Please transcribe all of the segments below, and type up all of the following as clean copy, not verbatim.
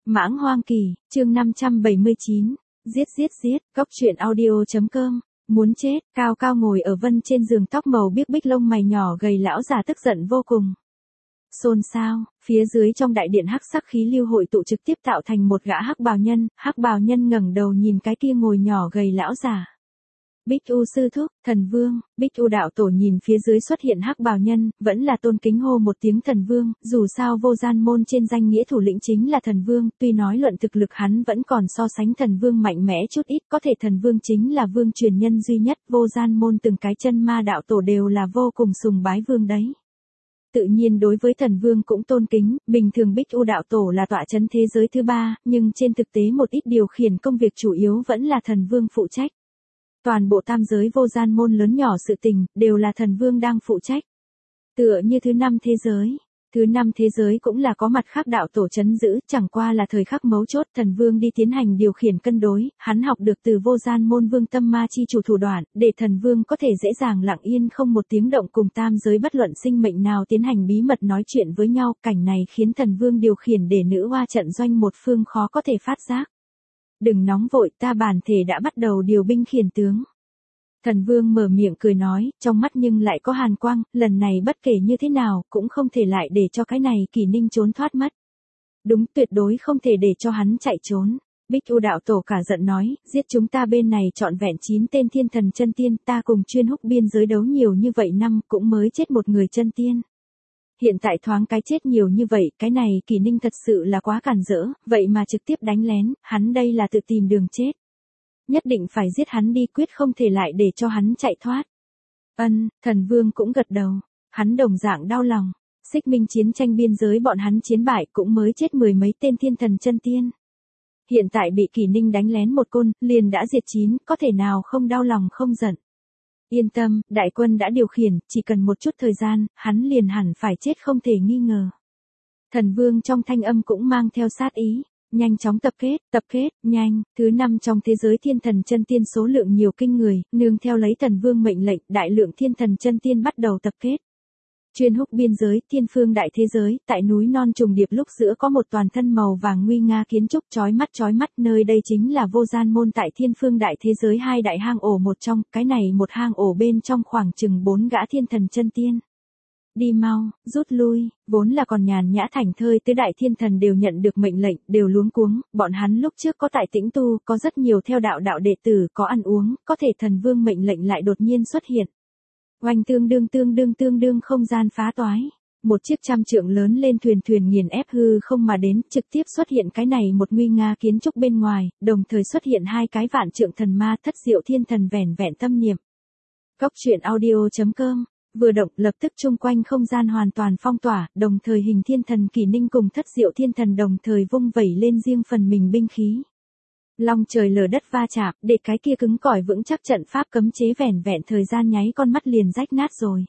Mãng hoang kỳ, chương 579, giết, cóc truyện audio.com, muốn chết, Cao Cao ngồi ở Vân trên giường tóc màu biếc bích lông mày nhỏ gầy lão già tức giận vô cùng. Xôn xao, phía dưới trong đại điện hắc sắc khí lưu hội tụ trực tiếp tạo thành một gã hắc bào nhân ngẩng đầu nhìn cái kia ngồi nhỏ gầy lão già. Bích U sư thúc, thần vương, Bích U đạo tổ nhìn phía dưới xuất hiện hắc bào nhân, vẫn là tôn kính hô một tiếng thần vương, dù sao vô gian môn trên danh nghĩa thủ lĩnh chính là thần vương, tuy nói luận thực lực hắn vẫn còn so sánh thần vương mạnh mẽ chút ít, có thể thần vương chính là vương truyền nhân duy nhất, vô gian môn từng cái chân ma đạo tổ đều là vô cùng sùng bái vương đấy. Tự nhiên đối với thần vương cũng tôn kính, bình thường Bích U đạo tổ là tọa chấn thế giới thứ ba, nhưng trên thực tế một ít điều khiển công việc chủ yếu vẫn là thần vương phụ trách. Toàn bộ tam giới vô gian môn lớn nhỏ sự tình, đều là thần vương đang phụ trách. Tựa như thứ năm thế giới cũng là có mặt khác đạo tổ chấn giữ, chẳng qua là thời khắc mấu chốt thần vương đi tiến hành điều khiển cân đối, hắn học được từ vô gian môn vương tâm ma chi chủ thủ đoạn, để thần vương có thể dễ dàng lặng yên không một tiếng động cùng tam giới bất luận sinh mệnh nào tiến hành bí mật nói chuyện với nhau, cảnh này khiến thần vương điều khiển để nữ hoa trận doanh một phương khó có thể phát giác. Đừng nóng vội, ta bản thể đã bắt đầu điều binh khiển tướng. Thần vương mở miệng cười nói, trong mắt nhưng lại có hàn quang, lần này bất kể như thế nào, cũng không thể lại để cho cái này Kỷ Ninh trốn thoát mất. Đúng, tuyệt đối không thể để cho hắn chạy trốn. Bích U đạo tổ cả giận nói, giết chúng ta bên này trọn vẹn 9 tên thiên thần chân tiên, ta cùng chuyên húc biên giới đấu nhiều như vậy năm, cũng mới chết một người chân tiên. Hiện tại thoáng cái chết nhiều như vậy, cái này Kỷ Ninh thật sự là quá cản rỡ, vậy mà trực tiếp đánh lén, hắn đây là tự tìm đường chết. Nhất định phải giết hắn đi, quyết không thể lại để cho hắn chạy thoát. Thần vương cũng gật đầu, hắn đồng dạng đau lòng, xích minh chiến tranh biên giới bọn hắn chiến bại cũng mới chết mười mấy tên thiên thần chân tiên. Hiện tại bị Kỷ Ninh đánh lén một côn, liền đã diệt 9, có thể nào không đau lòng không giận. Yên tâm, đại quân đã điều khiển, chỉ cần một chút thời gian, hắn liền hẳn phải chết không thể nghi ngờ. Thần vương trong thanh âm cũng mang theo sát ý, nhanh chóng tập kết, nhanh, thứ 5 trong thế giới thiên thần chân tiên số lượng nhiều kinh người, nương theo lấy thần vương mệnh lệnh, đại lượng thiên thần chân tiên bắt đầu tập kết. Chuyên húc biên giới, thiên phương đại thế giới, tại núi non trùng điệp lúc giữa có một toàn thân màu vàng nguy nga kiến trúc chói mắt, nơi đây chính là vô gian môn tại thiên phương đại thế giới hai đại hang ổ một trong, cái này một hang ổ bên trong khoảng chừng 4 gã thiên thần chân tiên. Đi mau, rút lui, vốn là còn nhàn nhã thảnh thơi tứ đại thiên thần đều nhận được mệnh lệnh, đều luống cuống, bọn hắn lúc trước có tại tĩnh tu, có rất nhiều theo đạo đệ tử, có ăn uống, có thể thần vương mệnh lệnh lại đột nhiên xuất hiện. Oanh tương đương không gian phá toái. Một chiếc 100 trượng lớn lên thuyền nghiền ép hư không mà đến, trực tiếp xuất hiện cái này một nguy nga kiến trúc bên ngoài, đồng thời xuất hiện 2 cái vạn trượng thần ma thất diệu thiên thần vẻn vẹn tâm niệm. Cóc truyện audio.com, vừa động lập tức chung quanh không gian hoàn toàn phong tỏa, đồng thời hình thiên thần Kỷ Ninh cùng thất diệu thiên thần đồng thời vung vẩy lên riêng phần mình binh khí. Long trời lở đất va chạm, để cái kia cứng cỏi vững chắc trận pháp cấm chế vẻn vẹn thời gian nháy con mắt liền rách nát rồi.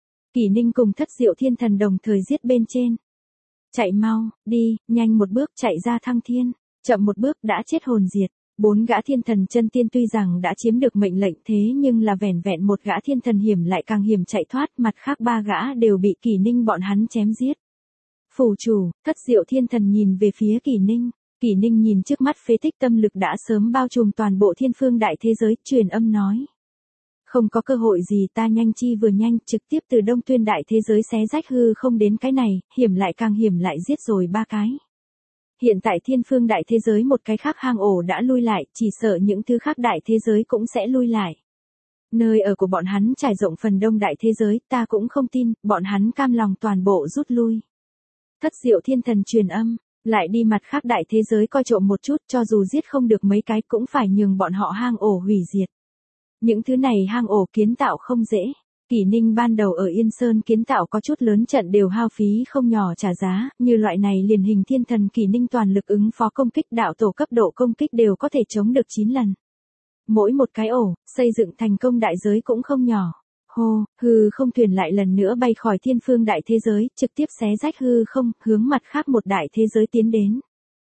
Kỷ Ninh cùng thất diệu thiên thần đồng thời giết bên trên. Chạy mau, đi, nhanh một bước chạy ra thăng thiên, chậm một bước đã chết hồn diệt. 4 gã thiên thần chân tiên tuy rằng đã chiếm được mệnh lệnh thế nhưng là vẻn vẹn một gã thiên thần hiểm lại càng hiểm chạy thoát, mặt khác 3 gã đều bị Kỷ Ninh bọn hắn chém giết. Phủ chủ, thất diệu thiên thần nhìn về phía Kỷ Ninh. Kỷ Ninh nhìn trước mắt phế tích tâm lực đã sớm bao trùm toàn bộ thiên phương đại thế giới, truyền âm nói. Không có cơ hội gì, ta nhanh chi vừa nhanh, trực tiếp từ Đông Tuyên đại thế giới xé rách hư không đến cái này, hiểm lại càng hiểm lại giết rồi 3 cái. Hiện tại thiên phương đại thế giới một cái khác hang ổ đã lui lại, chỉ sợ những thứ khác đại thế giới cũng sẽ lui lại. Nơi ở của bọn hắn trải rộng phần đông đại thế giới, ta cũng không tin, bọn hắn cam lòng toàn bộ rút lui. Thất diệu thiên thần truyền âm. Lại đi mặt khác đại thế giới coi trộm một chút, cho dù giết không được mấy cái cũng phải nhường bọn họ hang ổ hủy diệt. Những thứ này hang ổ kiến tạo không dễ. Kỷ Ninh ban đầu ở Yên Sơn kiến tạo có chút lớn trận đều hao phí không nhỏ trả giá, như loại này liền hình thiên thần Kỷ Ninh toàn lực ứng phó công kích đạo tổ cấp độ công kích đều có thể chống được 9 lần. Mỗi một cái ổ, xây dựng thành công đại giới cũng không nhỏ. Hư không thuyền lại lần nữa bay khỏi thiên phương đại thế giới, trực tiếp xé rách hư không, hướng mặt khác một đại thế giới tiến đến.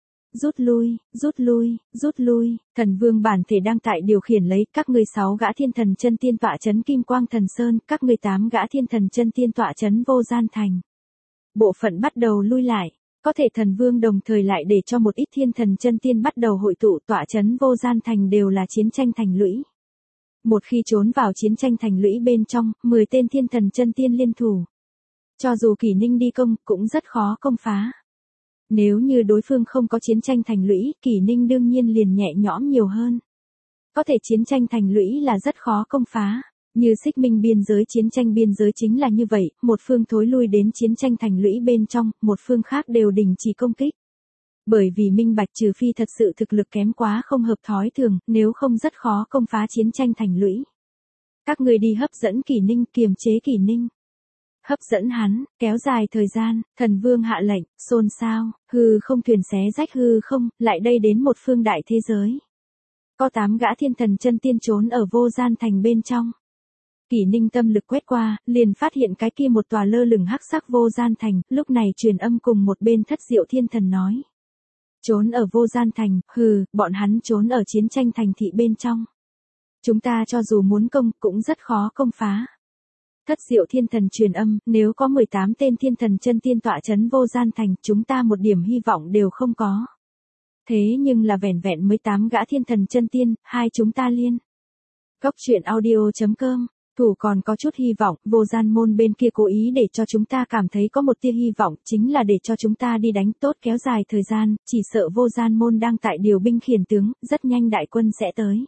Rút lui, thần vương bản thể đang tại điều khiển lấy, các ngươi 6 gã thiên thần chân tiên tọa chấn Kim Quang Thần Sơn, các ngươi 8 gã thiên thần chân tiên tọa chấn Vô Gian Thành. Bộ phận bắt đầu lui lại, Có thể thần vương đồng thời lại để cho một ít thiên thần chân tiên bắt đầu hội tụ tọa chấn vô gian thành đều là chiến tranh thành lũy. Một khi trốn vào chiến tranh thành lũy bên trong, 10 tên thiên thần chân tiên liên thủ. Cho dù Kỷ Ninh đi công, cũng rất khó công phá. Nếu như đối phương không có chiến tranh thành lũy, Kỷ Ninh đương nhiên liền nhẹ nhõm nhiều hơn. Có thể chiến tranh thành lũy là rất khó công phá. Như Xích Minh biên giới chiến tranh biên giới chính là như vậy, một phương thối lui đến chiến tranh thành lũy bên trong, một phương khác đều đình chỉ công kích. Bởi vì minh bạch trừ phi thật sự thực lực kém quá không hợp thói thường, nếu không rất khó công phá chiến tranh thành lũy. Các người đi hấp dẫn Kỷ Ninh, kiềm chế Kỷ Ninh. Hấp dẫn hắn, kéo dài thời gian, thần vương hạ lệnh, xôn xao, hư không thuyền xé rách hư không, lại đây đến một phương đại thế giới. Có 8 gã thiên thần chân tiên trốn ở vô gian thành bên trong. Kỷ Ninh tâm lực quét qua, liền phát hiện cái kia một tòa lơ lửng hắc sắc vô gian thành, lúc này truyền âm cùng một bên Thất Diệu Thiên Thần nói. Trốn ở vô gian thành, bọn hắn trốn ở chiến tranh thành thị bên trong. Chúng ta cho dù muốn công, cũng rất khó công phá. Thất Diệu Thiên Thần truyền âm, nếu có 18 tên thiên thần chân tiên tọa chấn vô gian thành, chúng ta một điểm hy vọng đều không có. Thế nhưng là vẻn vẹn 18 gã thiên thần chân tiên, hai chúng ta liên. Cốc truyện audio.com Thủ còn có chút hy vọng, vô gian môn bên kia cố ý để cho chúng ta cảm thấy có một tia hy vọng, chính là để cho chúng ta đi đánh tốt kéo dài thời gian, chỉ sợ vô gian môn đang tại điều binh khiển tướng, rất nhanh đại quân sẽ tới.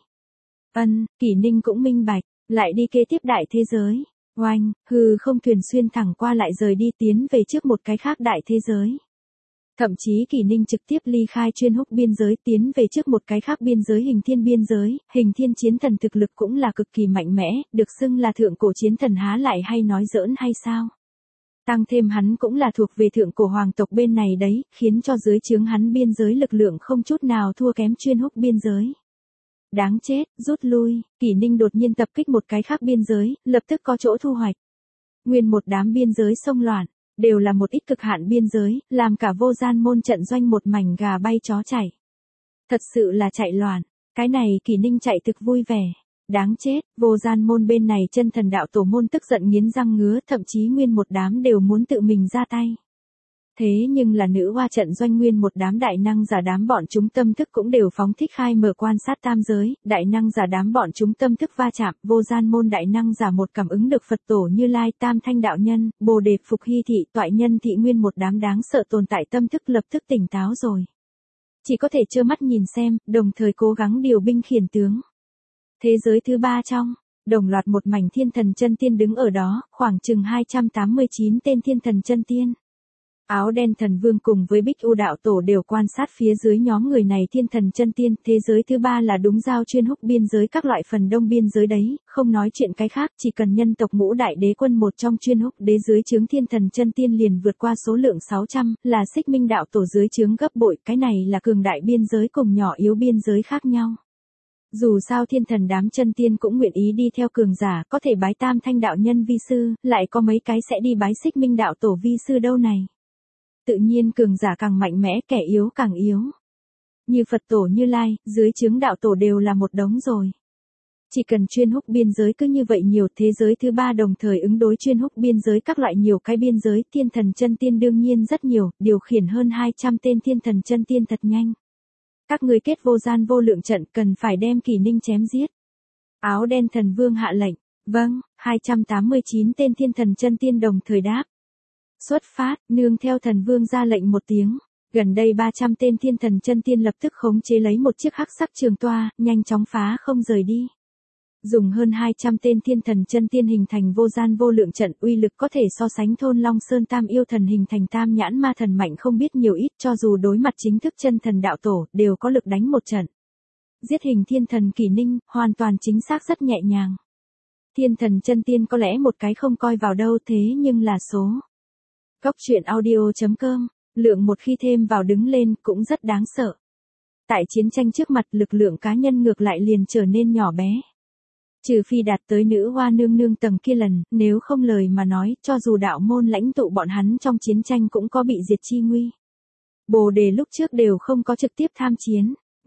Kỷ Ninh cũng minh bạch, lại đi kế tiếp đại thế giới. Oanh, không thuyền xuyên thẳng qua lại rời đi tiến về trước một cái khác đại thế giới. Thậm chí Kỷ Ninh trực tiếp ly khai chuyên húc biên giới tiến về trước một cái khác biên giới hình thiên biên giới, hình thiên chiến thần thực lực cũng là cực kỳ mạnh mẽ, được xưng là thượng cổ chiến thần há lại hay nói giỡn hay sao. Tăng thêm hắn cũng là thuộc về thượng cổ hoàng tộc bên này đấy, khiến cho dưới trướng hắn biên giới lực lượng không chút nào thua kém chuyên húc biên giới. Đáng chết, rút lui, Kỷ Ninh đột nhiên tập kích một cái khác biên giới, lập tức có chỗ thu hoạch. Nguyên một đám biên giới xông loạn. Đều là một ít cực hạn biên giới, làm cả vô gian môn trận doanh một mảnh gà bay chó chạy. Thật sự là chạy loạn, cái này Kỷ Ninh chạy thực vui vẻ. Đáng chết, vô gian môn bên này chân thần đạo tổ môn tức giận nghiến răng ngứa, thậm chí nguyên một đám đều muốn tự mình ra tay. Thế nhưng là nữ hoa trận doanh nguyên một đám đại năng giả đám bọn chúng tâm thức cũng đều phóng thích khai mở quan sát tam giới, đại năng giả đám bọn chúng tâm thức va chạm, vô gian môn đại năng giả một cảm ứng được Phật tổ Như Lai, Tam Thanh đạo nhân, Bồ Đề Phục Hy thị, toại nhân thị nguyên một đám đáng sợ tồn tại tâm thức lập tức tỉnh táo rồi. Chỉ có thể trơ mắt nhìn xem, đồng thời cố gắng điều binh khiển tướng. Thế giới thứ 3 trong, đồng loạt một mảnh thiên thần chân tiên đứng ở đó, khoảng chừng 289 tên thiên thần chân tiên. Áo đen thần vương cùng với Bích U đạo tổ đều quan sát phía dưới nhóm người này thiên thần chân tiên, thế giới thứ 3 là đúng giao chuyên húc biên giới các loại phần đông biên giới đấy, không nói chuyện cái khác, chỉ cần nhân tộc ngũ đại đế quân một trong chuyên húc đế dưới chướng thiên thần chân tiên liền vượt qua số lượng 600, là Xích Minh đạo tổ dưới chướng gấp bội, cái này là cường đại biên giới cùng nhỏ yếu biên giới khác nhau. Dù sao thiên thần đám chân tiên cũng nguyện ý đi theo cường giả, có thể bái Tam Thanh đạo nhân vi sư, lại có mấy cái sẽ đi bái Xích Minh đạo tổ vi sư đâu này. Tự nhiên cường giả càng mạnh mẽ, kẻ yếu càng yếu. Như Phật tổ Như Lai, dưới chướng đạo tổ đều là một đống rồi. Chỉ cần chuyên húc biên giới cứ như vậy nhiều, thế giới thứ 3 đồng thời ứng đối chuyên húc biên giới các loại nhiều cái biên giới, thiên thần chân tiên đương nhiên rất nhiều, điều khiển hơn 200 tên thiên thần chân tiên thật nhanh. Các ngươi kết vô gian vô lượng trận cần phải đem Kỷ Ninh chém giết. Áo đen thần vương hạ lệnh, vâng, 289 tên thiên thần chân tiên đồng thời đáp. Xuất phát, nương theo thần vương ra lệnh một tiếng, gần đây 300 tên thiên thần chân tiên lập tức khống chế lấy một chiếc hắc sắc trường toa, nhanh chóng phá không rời đi. Dùng hơn 200 tên thiên thần chân tiên hình thành vô gian vô lượng trận, uy lực có thể so sánh Thôn Long Sơn Tam yêu thần hình thành Tam nhãn ma thần mạnh không biết nhiều ít, cho dù đối mặt chính thức chân thần đạo tổ, đều có lực đánh một trận. Giết hình thiên thần Kỷ Ninh, hoàn toàn chính xác rất nhẹ nhàng. Thiên thần chân tiên có lẽ một cái không coi vào đâu, thế nhưng là số. Cốc truyện audio.com, lượng một khi thêm vào đứng lên cũng rất đáng sợ. Tại chiến tranh trước mặt lực lượng cá nhân ngược lại liền trở nên nhỏ bé. Trừ phi đạt tới nữ hoa nương nương tầng kia lần, nếu không lời mà nói, cho dù đạo môn lãnh tụ bọn hắn trong chiến tranh cũng có bị diệt chi nguy. Bồ Đề lúc trước đều không có trực tiếp tham chiến.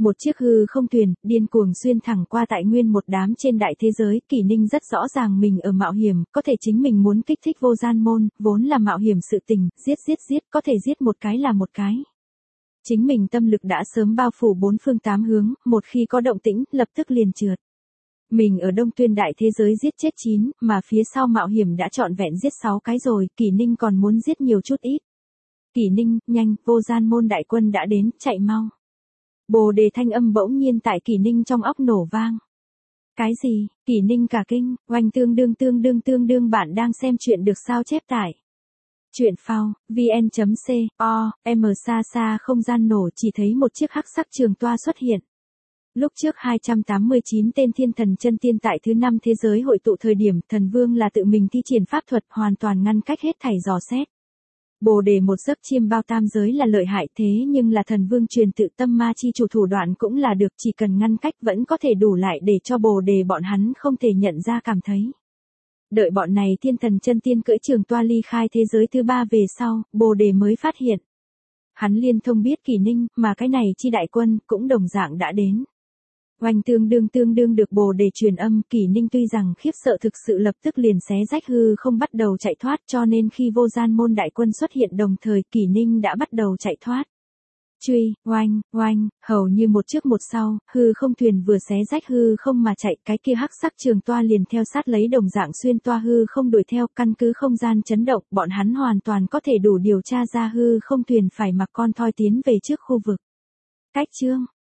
Một chiếc hư không thuyền, điên cuồng xuyên thẳng qua tại nguyên một đám trên đại thế giới, Kỷ Ninh rất rõ ràng mình ở mạo hiểm, có thể chính mình muốn kích thích vô gian môn, vốn là mạo hiểm sự tình, giết, có thể giết một cái là một cái. Chính mình tâm lực đã sớm bao phủ bốn phương tám hướng, một khi có động tĩnh, lập tức liền trượt. Mình ở Đông Tuyên đại thế giới giết chết 9, mà phía sau mạo hiểm đã trọn vẹn giết 6 cái rồi, Kỷ Ninh còn muốn giết nhiều chút ít. Kỷ Ninh, nhanh, vô gian môn đại quân đã đến, chạy mau. Bồ đề thanh âm bỗng nhiên tại Kỷ Ninh trong óc nổ vang. Cái gì? Kỷ Ninh cả kinh, oanh tương đương bạn đang xem chuyện được sao chép tải. Chuyện phao, vn.co, xa không gian nổ chỉ thấy một chiếc hắc sắc trường toa xuất hiện. Lúc trước 289 tên thiên thần chân tiên tại thứ 5 thế giới hội tụ thời điểm, thần vương là tự mình thi triển pháp thuật hoàn toàn ngăn cách hết thảy dò xét. Bồ đề một giấc chiêm bao tam giới là lợi hại thế nhưng là thần vương truyền tự tâm ma chi chủ thủ đoạn cũng là được, chỉ cần ngăn cách vẫn có thể đủ lại để cho bồ đề bọn hắn không thể nhận ra cảm thấy. Đợi bọn này thiên thần chân tiên cưỡi trường toa ly khai thế giới thứ 3 về sau, bồ đề mới phát hiện. Hắn liên thông biết Kỷ Ninh, mà cái này chi đại quân, cũng đồng dạng đã đến. Oanh tương đương được bồ đề truyền âm, Kỷ Ninh tuy rằng khiếp sợ thực sự lập tức liền xé rách hư không bắt đầu chạy thoát, cho nên khi vô gian môn đại quân xuất hiện đồng thời Kỷ Ninh đã bắt đầu chạy thoát. Truy, oanh, hầu như một trước một sau, hư không thuyền vừa xé rách hư không mà chạy, cái kia hắc sắc trường toa liền theo sát lấy đồng dạng xuyên toa hư không đuổi theo, căn cứ không gian chấn động, bọn hắn hoàn toàn có thể đủ điều tra ra hư không thuyền phải mặc con thoi tiến về trước khu vực. Cách chương